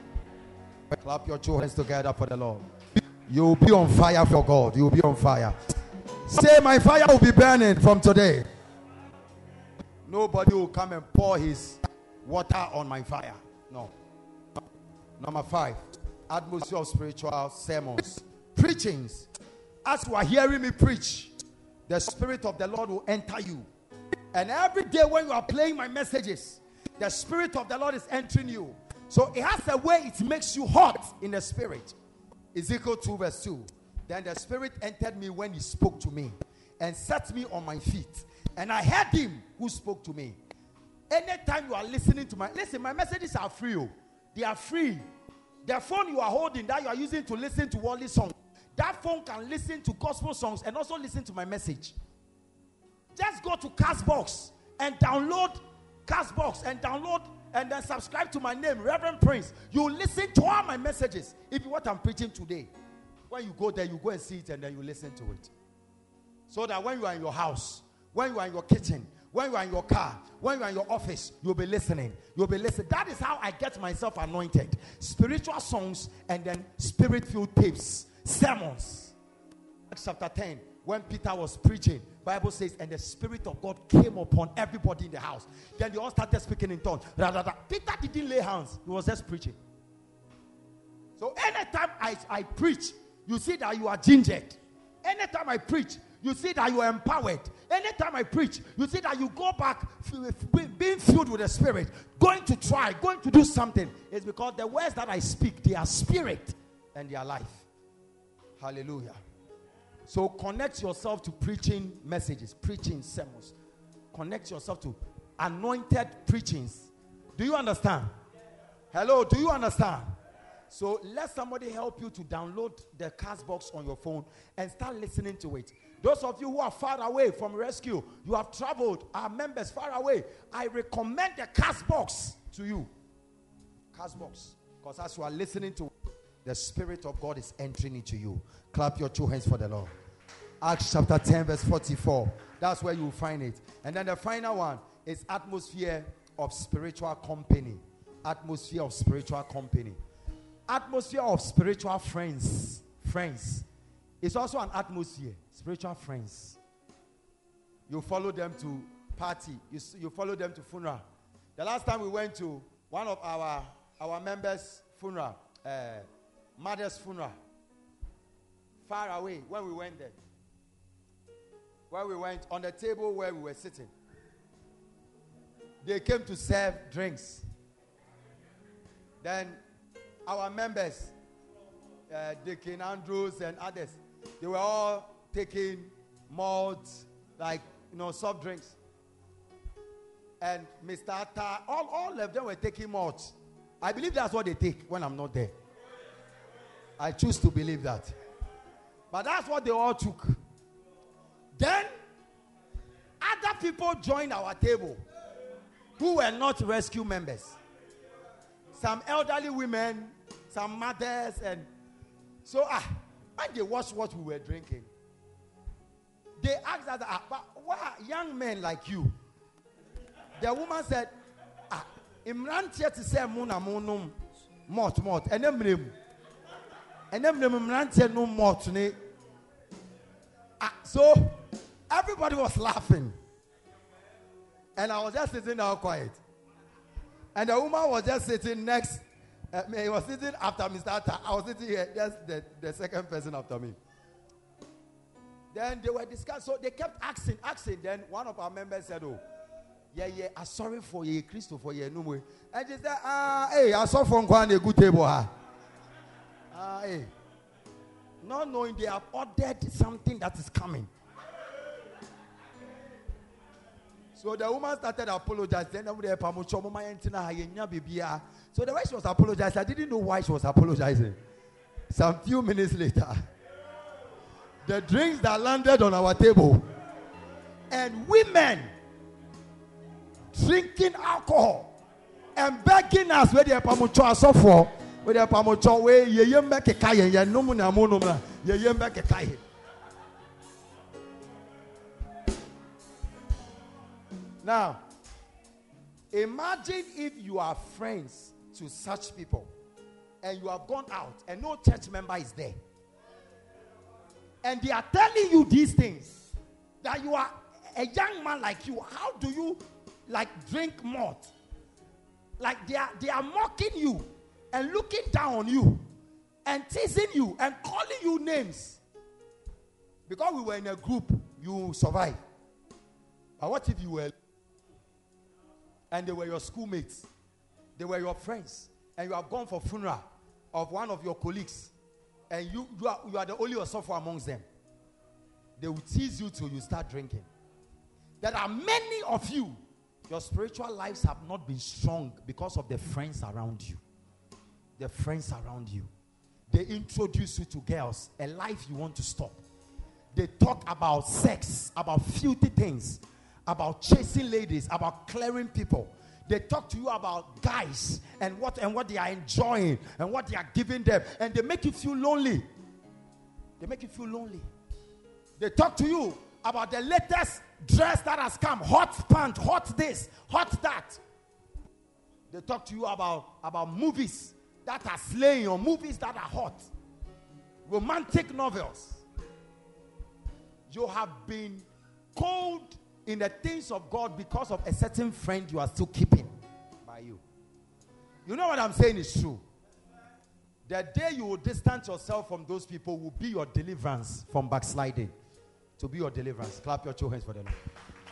Clap your two hands together for the Lord. You will be on fire for God. You will be on fire. Say, my fire will be burning from today. Nobody will come and pour his water on my fire. No. Number five, atmosphere of spiritual sermons. Preachings. As you are hearing me preach, the Spirit of the Lord will enter you. And every day when you are playing my messages, the Spirit of the Lord is entering you. So it has a way it makes you hot in the Spirit. Ezekiel two verse two. Then the Spirit entered me when he spoke to me and set me on my feet. And I heard him who spoke to me. Anytime you are listening to my, listen, my messages are free. They are free. The phone you are holding that you are using to listen to worldly songs, that phone can listen to gospel songs and also listen to my message. Just go to Castbox and download Castbox and download and then subscribe to my name, Reverend Prince. You listen to all my messages. If you what I'm preaching today, when you go there, you go and see it and then you listen to it. So that when you are in your house, when you are in your kitchen, when you are in your car, when you are in your office, you'll be listening. You'll be listening. That is how I get myself anointed. Spiritual songs and then spirit-filled tapes, sermons. Acts chapter ten, when Peter was preaching, Bible says, and the Spirit of God came upon everybody in the house. Then they all started speaking in tongues. Peter didn't lay hands. He was just preaching. So anytime I, I preach, you see that you are gingered. Anytime I preach, you see that you are empowered. Anytime I preach, you see that you go back being filled with the Spirit, going to try, going to do something. It's because the words that I speak, they are spirit and they are life. Hallelujah. So connect yourself to preaching messages, preaching sermons. Connect yourself to anointed preachings. Do you understand? Hello, do you understand? So let somebody help you to download the Castbox on your phone and start listening to it. Those of you who are far away from rescue, you have traveled, our members far away, I recommend the Castbox to you. Castbox. Because as you are listening to it, the Spirit of God is entering into you. Clap your two hands for the Lord. Acts chapter ten verse forty-four. That's where you will find it. And then the final one is atmosphere of spiritual company. Atmosphere of spiritual company. Atmosphere of spiritual friends. Friends. It's also an atmosphere. Spiritual friends. You follow them to party. You, you follow them to funeral. The last time we went to one of our, our members' funeral, uh, mother's funeral, far away, when we went there, where we went on the table where we were sitting, they came to serve drinks. Then our members, uh, Deacon Andrews and others, they were all taking malt, like, you know, soft drinks. And Mister Atta, all, all of them were taking malt. I believe that's what they take when I'm not there. I choose to believe that. But that's what they all took. Then, other people joined our table who were not rescue members. Some elderly women, some mothers, and so ah, when they watched what we were drinking, they asked us, ah, but why young men like you? The woman said, ah, imran here to say muna munum mort mort, and them and them imran here no mort ne. Ah, so everybody was laughing. And I was just sitting down quiet. And the woman was just sitting next. Uh, he was sitting after Mister Atta. I was sitting here, just the, the second person after me. Then they were discussing. So they kept asking, asking. Then one of our members said, oh, yeah, yeah, I'm sorry for you, Christopher, yeah, no more. And she said, ah, hey, I saw from Kwan a good table. Ah, ah hey. Not knowing they have ordered something that is coming. So the woman started apologizing. So the way she was apologizing, I didn't know why she was apologizing. Some few minutes later, the drinks that landed on our table, and women drinking alcohol and begging us where the pamucho are so for, where the pamucho where ye yem back a kaye, ye no muna monumla, ye yem back a kaye. Now, imagine if you are friends to such people and you have gone out and no church member is there. And they are telling you these things. That you are a young man like you. How do you like drink malt? Like they are, they are mocking you and looking down on you and teasing you and calling you names. Because we were in a group, you survived. But what if you were and they were your schoolmates, they were your friends, and you have gone for funeral of one of your colleagues, and you, you, are, you are the only sufferer amongst them. They will tease you till you start drinking. There are many of you, your spiritual lives have not been strong because of the friends around you. The friends around you. They introduce you to girls, a life you want to stop. They talk about sex, about filthy things, about chasing ladies, about clearing people. They talk to you about guys and what and what they are enjoying and what they are giving them, and they make you feel lonely. They make you feel lonely. They talk to you about the latest dress that has come, hot pant, hot this, hot that. They talk to you about, about movies that are slaying or movies that are hot, romantic novels. You have been cold in the things of God because of a certain friend you are still keeping by you. You know what I'm saying is true. The day you will distance yourself from those people will be your deliverance from backsliding. To be your deliverance. Clap your two hands for the Lord.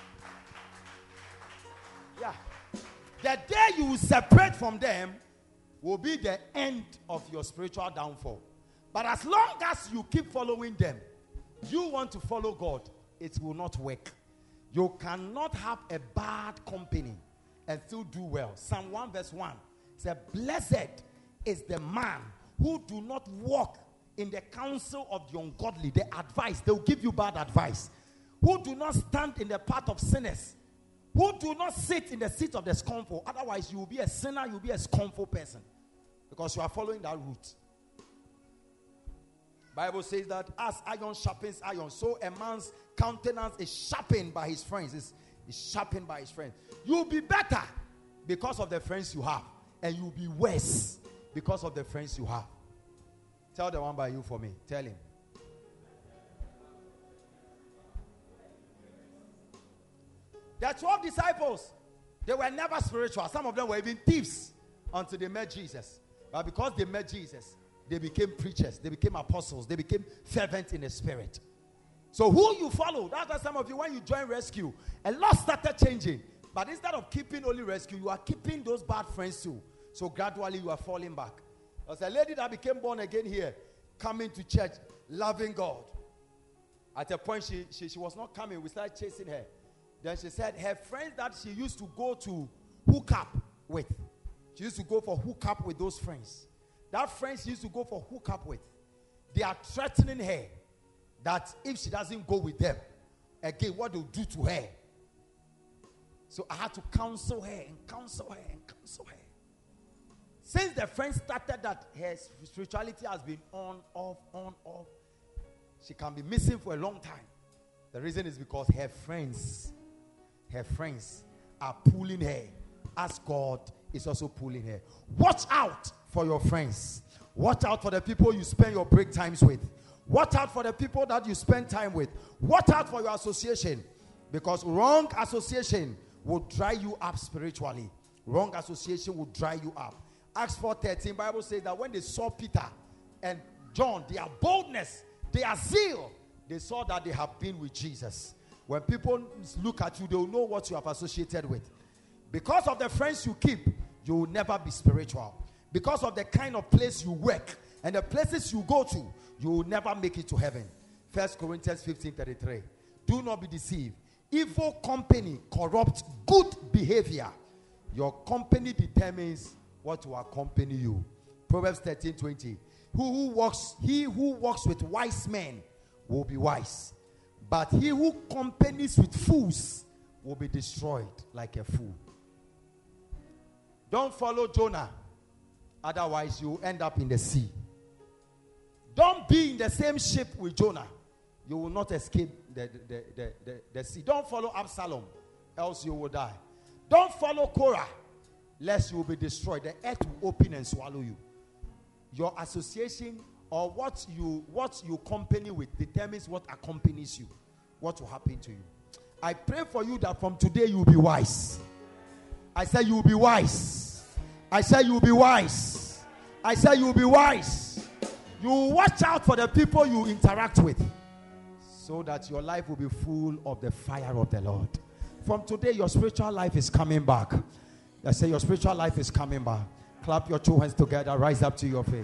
Yeah. The day you will separate from them will be the end of your spiritual downfall. But as long as you keep following them, you want to follow God, it will not work. You cannot have a bad company and still do well. Psalm one verse one says, blessed is the man who do not walk in the counsel of the ungodly. The advice, they'll give you bad advice. Who do not stand in the path of sinners. Who do not sit in the seat of the scornful. Otherwise, you will be a sinner, you will be a scornful person. Because you are following that route. Bible says that as iron sharpens iron, so a man's countenance is sharpened by his friends. Is is sharpened by his friends. You'll be better because of the friends you have, and you'll be worse because of the friends you have. Tell the one by you for me. Tell him. The twelve disciples, they were never spiritual. Some of them were even thieves until they met Jesus. But because they met Jesus, they became preachers, they became apostles, they became fervent in the spirit. So who you follow, that's why some of you, when you join rescue, a lot started changing. But instead of keeping only rescue, you are keeping those bad friends too. So gradually you are falling back. There's a lady that became born again here, coming to church, loving God. At a point, she, she, she was not coming. We started chasing her. Then she said her friends that she used to go to hook up with, she used to go for hook up with those friends. That friends she used to go for hook up with, they are threatening her that if she doesn't go with them, again, what they'll do to her. So I had to counsel her and counsel her and counsel her. Since the friend started that, her spirituality has been on, off, on, off. She can be missing for a long time. The reason is because her friends, her friends are pulling her as God is also pulling her. Watch out for your friends. Watch out for the people you spend your break times with. Watch out for the people that you spend time with. Watch out for your association, because wrong association will dry you up spiritually. Wrong association will dry you up. Acts four thirteen, Bible says that when they saw Peter and John, their boldness, their zeal, they saw that they have been with Jesus. When people look at you, they will know what you have associated with. Because of the friends you keep, you will never be spiritual. Because of the kind of place you work and the places you go to, you will never make it to heaven. First Corinthians fifteen thirty-three. Do not be deceived. Evil company corrupts good behavior. Your company determines what will accompany you. Proverbs thirteen twenty. Who, who walks, he who walks with wise men will be wise, but he who companies with fools will be destroyed like a fool. Don't follow Jonah, otherwise you end up in the sea. Don't be in the same ship with Jonah. You will not escape the, the, the, the, the sea. Don't follow Absalom, else you will die. Don't follow Korah, lest you will be destroyed. The earth will open and swallow you. Your association or what you what you company with determines what accompanies you, what will happen to you. I pray for you that from today you will be wise. I say you will be wise. I say you will be wise. I say you will be wise. You will watch out for the people you interact with, so that your life will be full of the fire of the Lord. From today, your spiritual life is coming back. I say your spiritual life is coming back. Clap your two hands together. Rise up to your feet.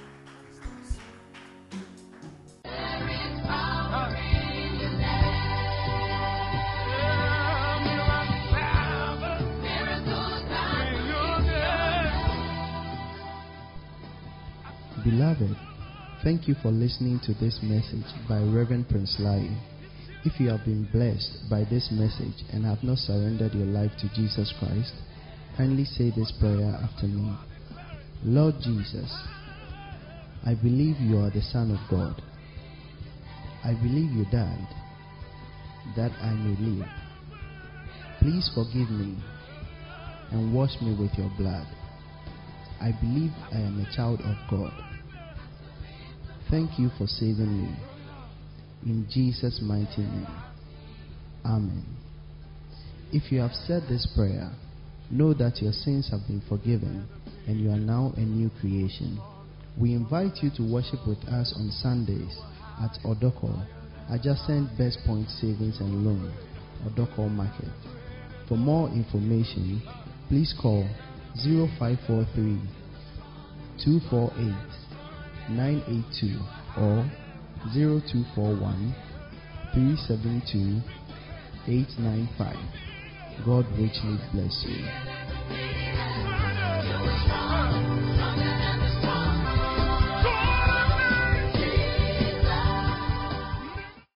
Beloved, thank you for listening to this message by Reverend Prince Lai. If you have been blessed by this message and have not surrendered your life to Jesus Christ, kindly say this prayer after me. Lord Jesus, I believe you are the Son of God. I believe you died that I may live. Please forgive me and wash me with your blood. I believe I am a child of God. Thank you for saving me. In Jesus' mighty name. Amen. If you have said this prayer, know that your sins have been forgiven and you are now a new creation. We invite you to worship with us on Sundays at Odoko, adjacent Best Point Savings and Loan, Odoko Market. For more information, please call zero five four three, two four eight, nine eight two or zero two four one, three seven two, eight nine five. God richly bless you.